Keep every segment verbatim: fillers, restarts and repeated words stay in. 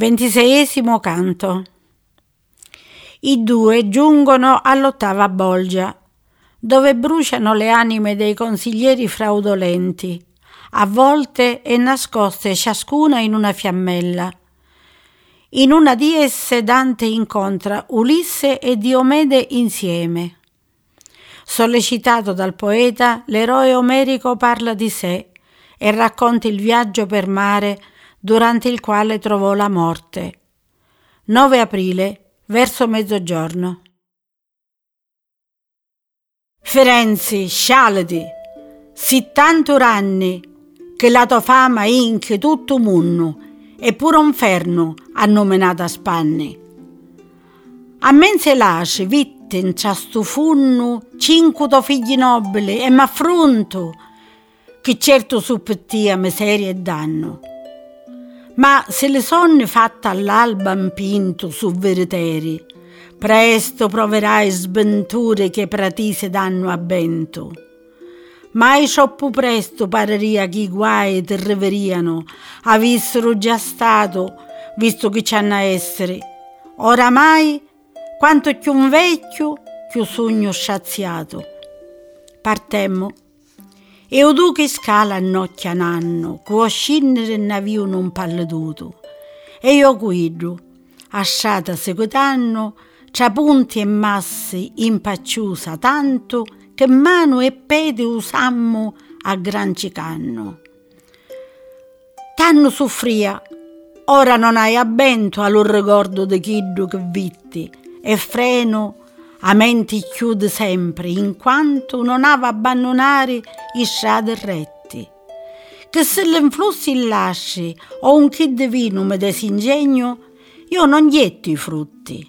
Ventiseiesimo canto. I due giungono all'ottava bolgia, dove bruciano le anime dei consiglieri fraudolenti, avvolte e nascoste ciascuna in una fiammella. In una di esse Dante incontra Ulisse e Diomede insieme. Sollecitato dal poeta, l'eroe omerico parla di sé e racconta il viaggio per mare durante il quale trovò la morte. nove aprile, verso mezzogiorno. Ferenzi, scialati, si tanto anni che la tua fama inche tutto munno e pure un ferno ha nominato a spanni. A men se lasci vitte in ciasto funno cinque to figli nobili e m'affronto che certo suppettia miseria e danno. Ma se le sonne fatte all'alba impinto su veriteri, presto proverai sventure che pratise danno a bento. Mai troppo presto pareria che i guai ti riveriano avessero già stato, visto che c'hanno a essere. Oramai, quanto più un vecchio, più sogno sciaziato. Partemmo. E o tu che scala annocchia nanno, che scendere in navio non palleduto. E io guido, asciata seguitando, tra punti e massi impacciusa tanto, che mano e piede usammo a gran cicanno. Tanno soffria, ora non hai abbento allo ricordo de chiddu che vitti, e freno a menti chiude sempre, in quanto non ava abbandonare i strade retti. Che se l'influssi lasci o un chi di vino me desingegno, io non ghetto i frutti.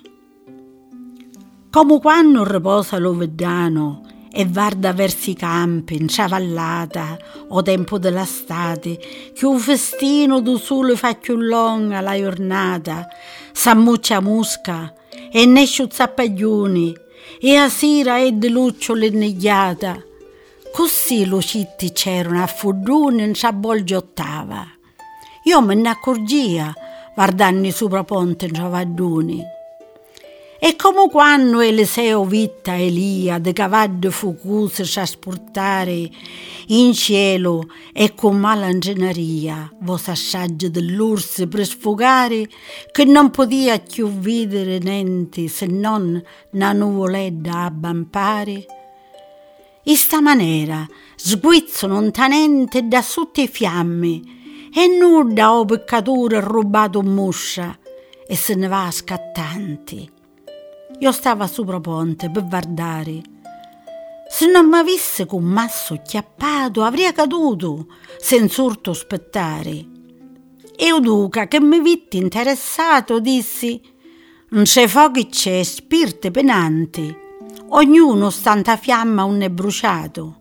Come quando riposa lo vedano e guarda verso i campi, in ciavallata, o tempo della state, che un festino du sole fa più lunga la giornata, s'ammuccia musca e ne zappaglioni, e a sera è de lucciole negliata. Così lucitti c'erano a fudune in ciabolgi ottava. Io me ne accorgia, guardando sopra ponte in ciavadduni. E come quando Eliseo vitta Elia de cavallo fucuse a sportare in cielo e con malangeneria vos assaggia dell'urso per sfogare che non podia più vedere niente se non una nuvoledda abbampare. In sta maniera sguizzano lontanamente da sotto i fiamme e nuda o peccatore rubato muscia e se ne va scattanti. Io stavo sopra ponte per guardare. Se non mi avesse con masso chiappato, avrei caduto, senza urto aspettare. E o duca, che mi vitti interessato, dissi: non c'è fuoco c'è, spirite penanti. Ognuno stanta fiamma un è bruciato.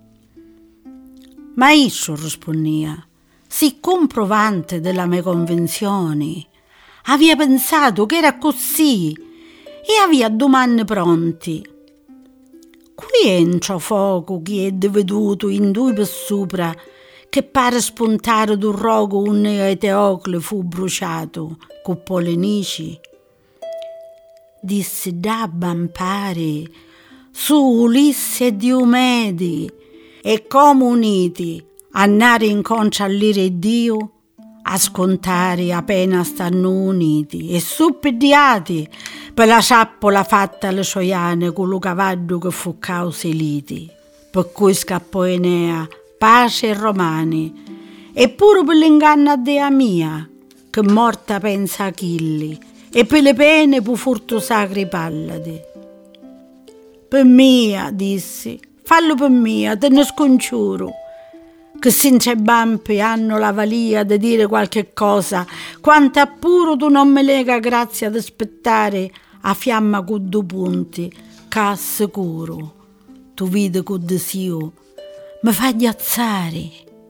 Ma io rispondia, sì comprovante della mia convenzione, aveva pensato che era così e aveva domande pronti. Qui entra fuoco che è veduto in due per sopra, che pare spuntare d'un rogo un Eteocle fu bruciato con polenici. Disse da bampare su Ulisse e Diomede e come uniti andare incontro all'ire Dio, a scontare appena stanno uniti e suppediati per la ciappola fatta alle scioiane con lo cavallo che fu causa i liti, per cui scappò Enea, pace e romani, e pure per l'inganno a dea mia, che morta pensa Achille, e per le pene pu furto sacri palladi. Per mia, dissi, fallo per mia, te ne scongiuro, che senza bampi hanno la valia di dire qualche cosa, quanto appuro tu non me lega grazia ad aspettare a fiamma con due punti, che sicuro tu vedi con desio mi fa ghiazzare.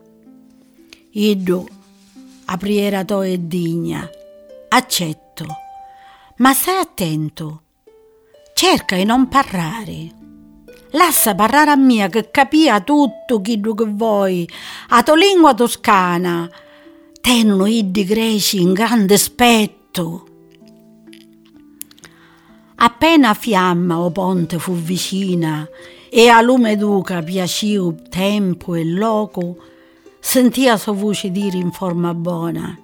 Io, a priera tua è digna, accetto, ma stai attento, cerca di non parlare. Lascia parlare a mia che capia tutto quello che vuoi, a tua lingua toscana. Tenono i greci in grande spetto tutto. Appena fiamma o ponte fu vicina e a lume duca piaciu tempo e loco, sentia sua voce dire in forma buona: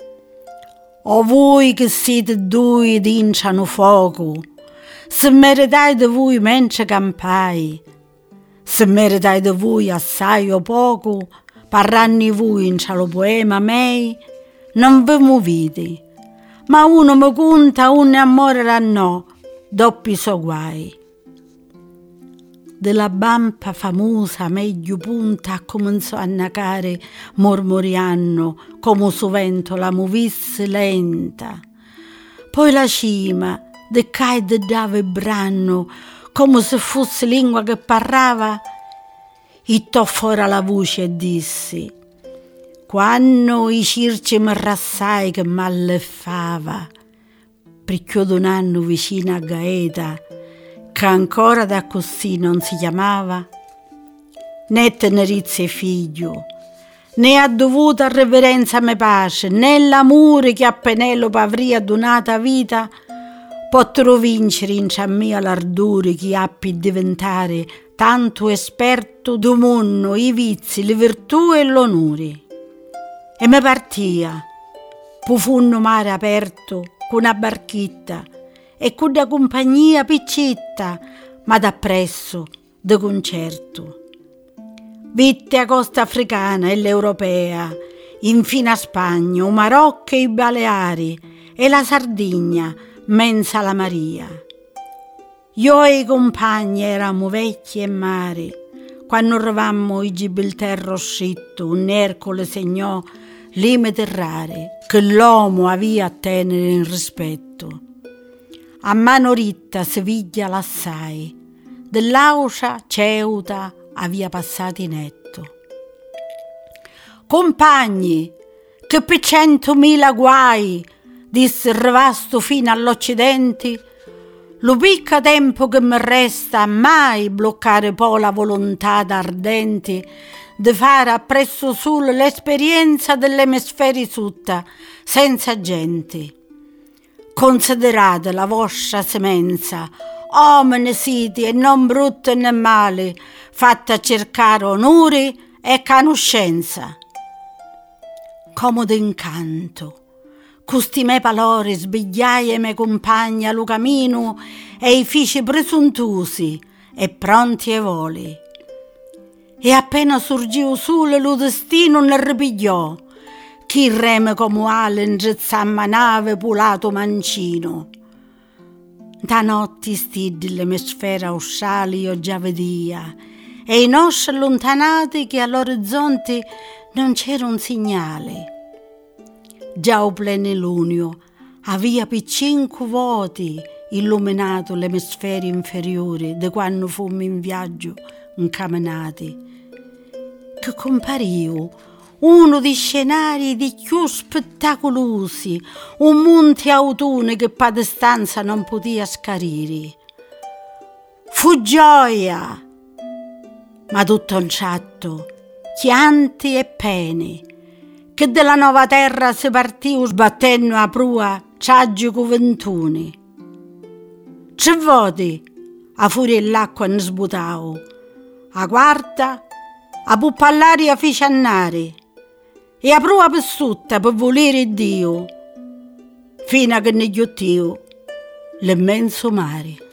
«O voi che siete due d'inciano fuoco, se meritai di voi mentre campai, se meritai di voi assai o poco, parranni voi in cialo poema mei, non vi movite, ma uno mi conta, uno amore la no, doppi so guai». Della bampa famosa meglio punta cominciò a nacare mormoriando come su vento la movisse lenta. Poi la cima de cai de dava branno come se fosse lingua che parlava, ittò fuori la voce e dissi: «Quando i circi mi rassai che m'alleffava, pricchio un anno vicino a Gaeta, che ancora da così non si chiamava, né tenerizia e figlio, né ha dovuta reverenza me pace, né l'amore che a Penelope avria donata vita, potrò vincere in ciammia l'ardore che appi diventare tanto esperto do mondo, i vizi, le virtù e l'onore. E me partia, profondo mare aperto, con una barchitta, e con da compagnia piccetta, ma dappresso de concerto. Vitte a costa africana e l'europea, infine a Spagna, o Marocco e i Baleari, e la Sardegna, mensa la Maria. Io e i compagni eravamo vecchi e mari, quando arrivammo i Gibilterra scritto, un Ercole segnò limite rare, che l'uomo aveva a tenere in rispetto. A mano ritta Siviglia l'assai, dell'Aucia Ceuta avia passati netto. «Compagni, che per centomila guai», disse il rivasto fino all'Occidente, «lo picca tempo che mi resta mai bloccare poi la volontà ardente di fare appresso solo l'esperienza dell'emisferi sutta, senza gente. Considerate la vostra semenza, uomini siti e non brutti né mali, fatta a cercare onore e conoscenza». Comodo incanto, costi me palori sbigliai e me compagni allo camino e i fici presuntuosi e pronti ai voli. E appena sorgiu sole lo destino ne ripigliò, chi reme come ale indrizzamma nave pulato mancino. Da notti stidi l'emisfera australe io già vedia, e i nostri allontanati che all'orizzonte non c'era un segnale. Già o plenilunio aveva per cinque voti illuminato l'emisfero inferiore di quando fummo in viaggio incamminati, che compariu uno dei scenari di più spettacolosi, un monte autunno che per distanza non potia scarire. Fu gioia, ma tutto un tratto chianti e pene, che della nuova terra si partiu sbattendo a prua ciaggio cuventuni. Tre voti a furia l'acqua ne sbutau, a quarta a puppallari a ficiannari e a prua per sutta per volere Dio, fino a che ne ghiottiu l'immenso mare.